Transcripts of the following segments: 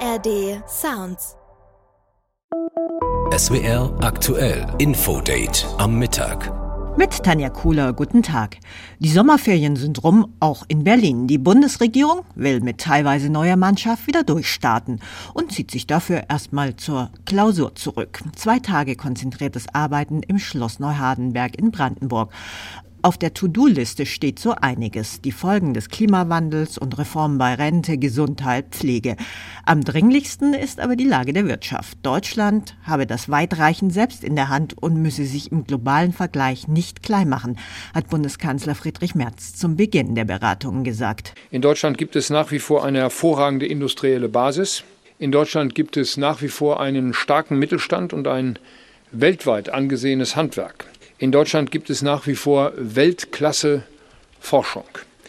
ARD Sounds. SWR aktuell Infodate am Mittag. Mit Tanja Kuhler, guten Tag. Die Sommerferien sind rum, auch in Berlin. Die Bundesregierung will mit teilweise neuer Mannschaft wieder durchstarten und zieht sich dafür erstmal zur Klausur zurück. 2 Tage konzentriertes Arbeiten im Schloss Neuhardenberg in Brandenburg. Auf der To-Do-Liste steht so einiges. Die Folgen des Klimawandels und Reformen bei Rente, Gesundheit, Pflege. Am dringlichsten ist aber die Lage der Wirtschaft. Deutschland habe das weitreichend selbst in der Hand und müsse sich im globalen Vergleich nicht klein machen, hat Bundeskanzler Friedrich Merz zum Beginn der Beratungen gesagt. In Deutschland gibt es nach wie vor eine hervorragende industrielle Basis. In Deutschland gibt es nach wie vor einen starken Mittelstand und ein weltweit angesehenes Handwerk. In Deutschland gibt es nach wie vor Weltklasse Forschung.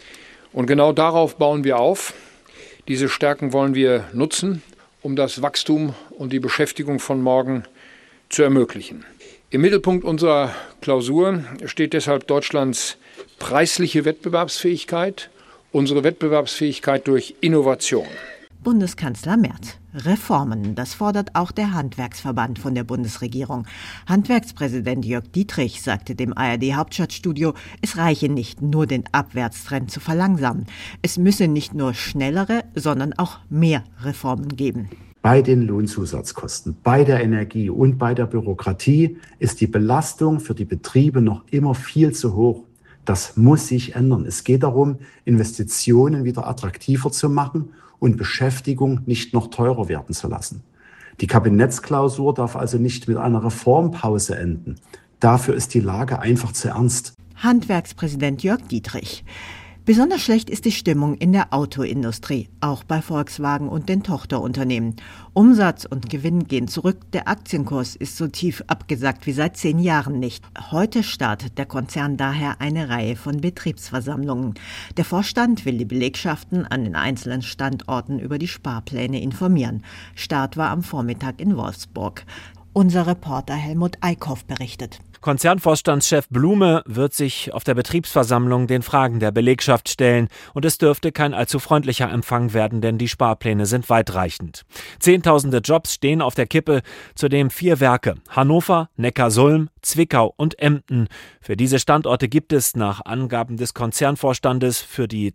Und genau darauf bauen wir auf. Diese Stärken wollen wir nutzen, um das Wachstum und die Beschäftigung von morgen zu ermöglichen. Im Mittelpunkt unserer Klausur steht deshalb Deutschlands preisliche Wettbewerbsfähigkeit, unsere Wettbewerbsfähigkeit durch Innovation. Bundeskanzler Merz. Reformen, das fordert auch der Handwerksverband von der Bundesregierung. Handwerkspräsident Jörg Dietrich sagte dem ARD-Hauptstadtstudio, es reiche nicht, nur den Abwärtstrend zu verlangsamen. Es müsse nicht nur schnellere, sondern auch mehr Reformen geben. Bei den Lohnzusatzkosten, bei der Energie und bei der Bürokratie ist die Belastung für die Betriebe noch immer viel zu hoch. Das muss sich ändern. Es geht darum, Investitionen wieder attraktiver zu machen und Beschäftigung nicht noch teurer werden zu lassen. Die Kabinettsklausur darf also nicht mit einer Reformpause enden. Dafür ist die Lage einfach zu ernst. Handwerkspräsident Jörg Dietrich. Besonders schlecht ist die Stimmung in der Autoindustrie, auch bei Volkswagen und den Tochterunternehmen. Umsatz und Gewinn gehen zurück, der Aktienkurs ist so tief abgesackt wie seit 10 Jahren nicht. Heute startet der Konzern daher eine Reihe von Betriebsversammlungen. Der Vorstand will die Belegschaften an den einzelnen Standorten über die Sparpläne informieren. Start war am Vormittag in Wolfsburg. Unser Reporter Helmut Eickhoff berichtet. Konzernvorstandschef Blume wird sich auf der Betriebsversammlung den Fragen der Belegschaft stellen und es dürfte kein allzu freundlicher Empfang werden, denn die Sparpläne sind weitreichend. Zehntausende Jobs stehen auf der Kippe, zudem 4 Werke: Hannover, Neckarsulm, Zwickau und Emden. Für diese Standorte gibt es nach Angaben des Konzernvorstandes für die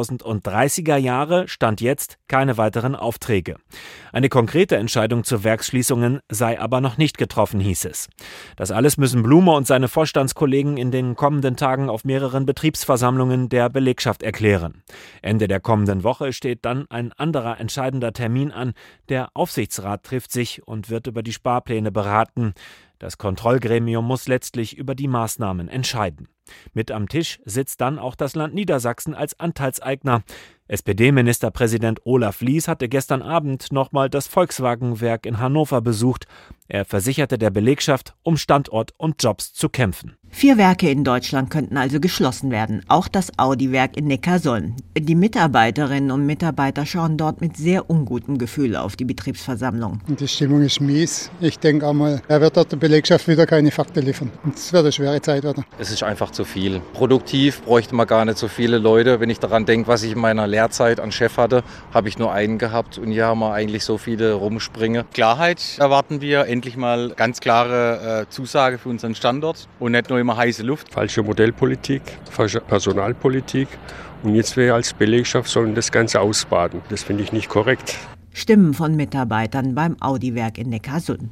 2030er Jahre Stand jetzt keine weiteren Aufträge. Eine konkrete Entscheidung zu Werksschließungen sei aber noch nicht getroffen, hieß es. Das alles müssen Blume und seine Vorstandskollegen in den kommenden Tagen auf mehreren Betriebsversammlungen der Belegschaft erklären. Ende der kommenden Woche steht dann ein anderer entscheidender Termin an. Der Aufsichtsrat trifft sich und wird über die Sparpläne beraten. Das Kontrollgremium muss letztlich über die Maßnahmen entscheiden. Mit am Tisch sitzt dann auch das Land Niedersachsen als Anteilseigner. SPD-Ministerpräsident Olaf Lies hatte gestern Abend nochmal das Volkswagen-Werk in Hannover besucht. Er versicherte der Belegschaft, um Standort und Jobs zu kämpfen. 4 Werke in Deutschland könnten also geschlossen werden, auch das Audi-Werk in Neckarsulm. Die Mitarbeiterinnen und Mitarbeiter schauen dort mit sehr ungutem Gefühl auf die Betriebsversammlung. Die Stimmung ist mies. Ich denke einmal, er wird dort der Belegschaft wieder keine Fakten liefern. Es wird eine schwere Zeit werden. Es ist einfach zu viel. Produktiv bräuchte man gar nicht so viele Leute. Wenn ich daran denke, was ich in meiner Lehrzeit an Chef hatte, habe ich nur einen gehabt und hier haben wir eigentlich so viele rumspringen. Klarheit erwarten wir, endlich mal ganz klare Zusage für unseren Standort und nicht nur immer heiße Luft. Falsche Modellpolitik, falsche Personalpolitik und jetzt wir als Belegschaft sollen das Ganze ausbaden. Das finde ich nicht korrekt. Stimmen von Mitarbeitern beim Audi-Werk in Neckarsulm.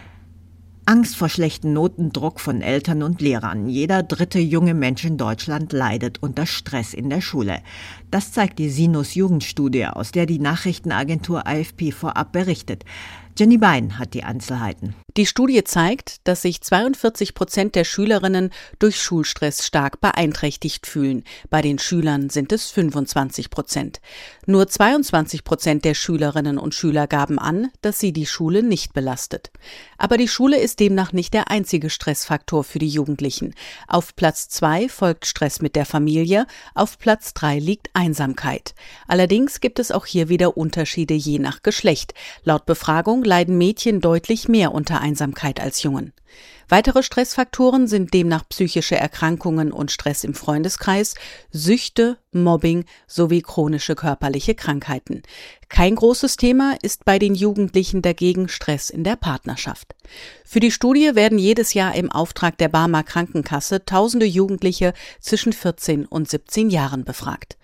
Angst vor schlechten Noten, Druck von Eltern und Lehrern. Jeder 3. junge Mensch in Deutschland leidet unter Stress in der Schule. Das zeigt die Sinus-Jugendstudie, aus der die Nachrichtenagentur AFP vorab berichtet. Jenny Bein hat die Einzelheiten. Die Studie zeigt, dass sich 42% der Schülerinnen durch Schulstress stark beeinträchtigt fühlen. Bei den Schülern sind es 25%. Nur 22% der Schülerinnen und Schüler gaben an, dass sie die Schule nicht belastet. Aber die Schule ist demnach nicht der einzige Stressfaktor für die Jugendlichen. Auf Platz 2 folgt Stress mit der Familie, auf Platz 3 liegt Einsamkeit. Allerdings gibt es auch hier wieder Unterschiede je nach Geschlecht. Laut Befragung leiden Mädchen deutlich mehr unter Einsamkeit als Jungen. Weitere Stressfaktoren sind demnach psychische Erkrankungen und Stress im Freundeskreis, Süchte, Mobbing sowie chronische körperliche Krankheiten. Kein großes Thema ist bei den Jugendlichen dagegen Stress in der Partnerschaft. Für die Studie werden jedes Jahr im Auftrag der Barmer Krankenkasse tausende Jugendliche zwischen 14 und 17 Jahren befragt.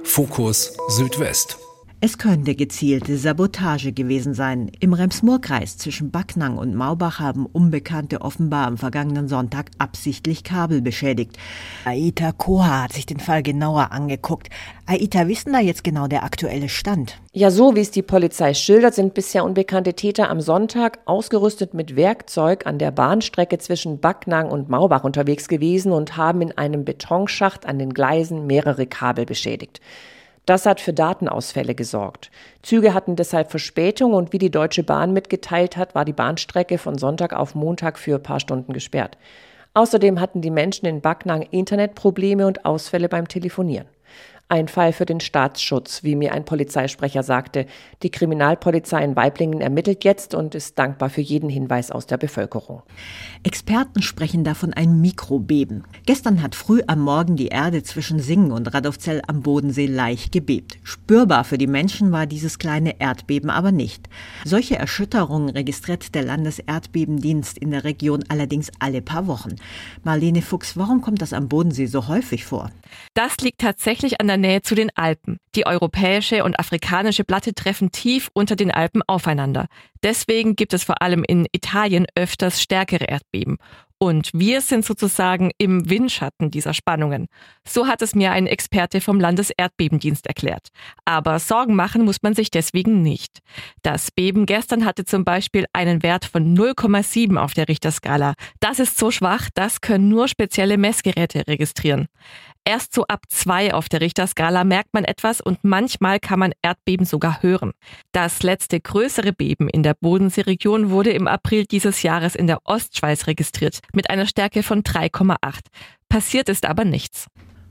Fokus Südwest. Es könnte gezielte Sabotage gewesen sein. Im Rems-Murr-Kreis zwischen Backnang und Maubach haben Unbekannte offenbar am vergangenen Sonntag absichtlich Kabel beschädigt. Aita Koha hat sich den Fall genauer angeguckt. Aita, wie ist denn da jetzt genau der aktuelle Stand? Ja, so wie es die Polizei schildert, sind bisher unbekannte Täter am Sonntag ausgerüstet mit Werkzeug an der Bahnstrecke zwischen Backnang und Maubach unterwegs gewesen und haben in einem Betonschacht an den Gleisen mehrere Kabel beschädigt. Das hat für Datenausfälle gesorgt. Züge hatten deshalb Verspätung und wie die Deutsche Bahn mitgeteilt hat, war die Bahnstrecke von Sonntag auf Montag für ein paar Stunden gesperrt. Außerdem hatten die Menschen in Backnang Internetprobleme und Ausfälle beim Telefonieren. Ein Fall für den Staatsschutz, wie mir ein Polizeisprecher sagte. Die Kriminalpolizei in Waiblingen ermittelt jetzt und ist dankbar für jeden Hinweis aus der Bevölkerung. Experten sprechen davon ein Mikrobeben. Gestern hat früh am Morgen die Erde zwischen Singen und Radolfzell am Bodensee leicht gebebt. Spürbar für die Menschen war dieses kleine Erdbeben aber nicht. Solche Erschütterungen registriert der Landeserdbebendienst in der Region allerdings alle paar Wochen. Marlene Fuchs, warum kommt das am Bodensee so häufig vor? Das liegt tatsächlich an der Nähe zu den Alpen. Die europäische und afrikanische Platte treffen tief unter den Alpen aufeinander. Deswegen gibt es vor allem in Italien öfters stärkere Erdbeben. Und wir sind sozusagen im Windschatten dieser Spannungen. So hat es mir ein Experte vom Landeserdbebendienst erklärt. Aber Sorgen machen muss man sich deswegen nicht. Das Beben gestern hatte zum Beispiel einen Wert von 0,7 auf der Richterskala. Das ist so schwach, das können nur spezielle Messgeräte registrieren. Erst so ab 2 auf der Richterskala merkt man etwas und manchmal kann man Erdbeben sogar hören. Das letzte größere Beben in der Bodenseeregion wurde im April dieses Jahres in der Ostschweiz registriert, mit einer Stärke von 3,8. Passiert ist aber nichts.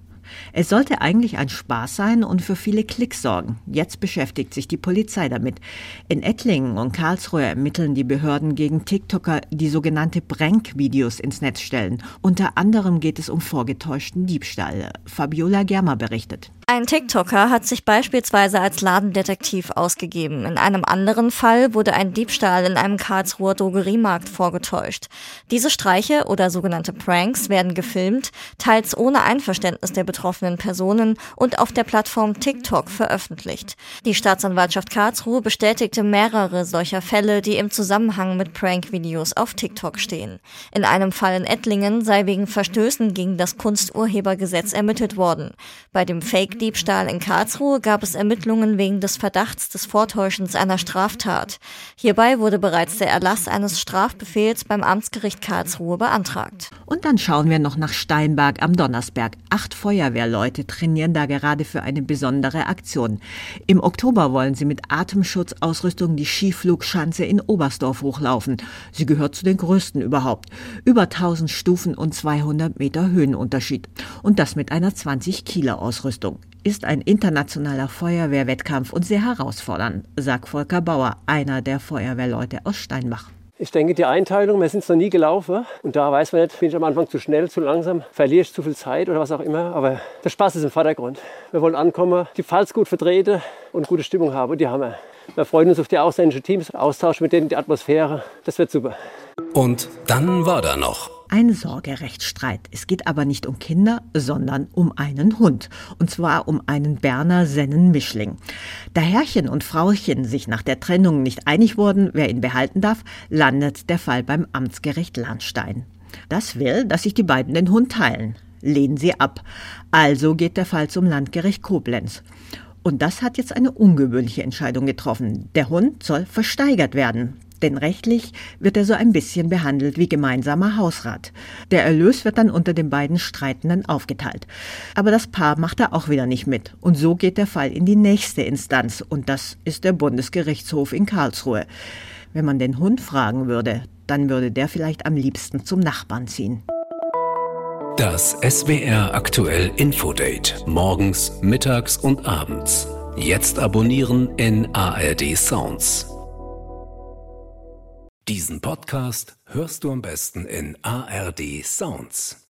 Es sollte eigentlich ein Spaß sein und für viele Klicks sorgen. Jetzt beschäftigt sich die Polizei damit. In Ettlingen und Karlsruhe ermitteln die Behörden gegen TikToker, die sogenannte Prank-Videos ins Netz stellen. Unter anderem geht es um vorgetäuschten Diebstahl. Fabiola Germer berichtet. Ein TikToker hat sich beispielsweise als Ladendetektiv ausgegeben. In einem anderen Fall wurde ein Diebstahl in einem Karlsruher Drogeriemarkt vorgetäuscht. Diese Streiche oder sogenannte Pranks werden gefilmt, teils ohne Einverständnis der betroffenen Personen und auf der Plattform TikTok veröffentlicht. Die Staatsanwaltschaft Karlsruhe bestätigte mehrere solcher Fälle, die im Zusammenhang mit Prank-Videos auf TikTok stehen. In einem Fall in Ettlingen sei wegen Verstößen gegen das Kunsturhebergesetz ermittelt worden. Bei dem Fake-Diebstahl in Karlsruhe gab es Ermittlungen wegen des Verdachts des Vortäuschens einer Straftat. Hierbei wurde bereits der Erlass eines Strafbefehls beim Amtsgericht Karlsruhe beantragt. Und dann schauen wir noch nach Steinberg am Donnersberg. 8 Feuerwehrleute trainieren da gerade für eine besondere Aktion. Im Oktober wollen sie mit Atemschutzausrüstung die Skiflugschanze in Oberstdorf hochlaufen. Sie gehört zu den größten überhaupt. Über 1000 Stufen und 200 Meter Höhenunterschied. Und das mit einer 20-Kilo-Ausrüstung. Ist ein internationaler Feuerwehrwettkampf und sehr herausfordernd, sagt Volker Bauer, einer der Feuerwehrleute aus Steinbach. Ich denke, die Einteilung, wir sind es noch nie gelaufen und da weiß man nicht, bin ich am Anfang zu schnell, zu langsam, verliere ich zu viel Zeit oder was auch immer, aber der Spaß ist im Vordergrund. Wir wollen ankommen, die Pfalz gut vertreten und gute Stimmung haben und die haben wir. Wir freuen uns auf die ausländischen Teams, Austausch mit denen, die Atmosphäre, das wird super. Und dann war da noch ein Sorgerechtsstreit. Es geht aber nicht um Kinder, sondern um einen Hund. Und zwar um einen Berner Sennen-Mischling. Da Herrchen und Frauchen sich nach der Trennung nicht einig wurden, wer ihn behalten darf, landet der Fall beim Amtsgericht Lahnstein. Das will, dass sich die beiden den Hund teilen. Lehnen sie ab. Also geht der Fall zum Landgericht Koblenz. Und das hat jetzt eine ungewöhnliche Entscheidung getroffen. Der Hund soll versteigert werden. Denn rechtlich wird er so ein bisschen behandelt wie gemeinsamer Hausrat. Der Erlös wird dann unter den beiden Streitenden aufgeteilt. Aber das Paar macht da auch wieder nicht mit. Und so geht der Fall in die nächste Instanz. Und das ist der Bundesgerichtshof in Karlsruhe. Wenn man den Hund fragen würde, dann würde der vielleicht am liebsten zum Nachbarn ziehen. Das SWR aktuell Infodate. Morgens, mittags und abends. Jetzt abonnieren in ARD Sounds. Diesen Podcast hörst du am besten in ARD Sounds.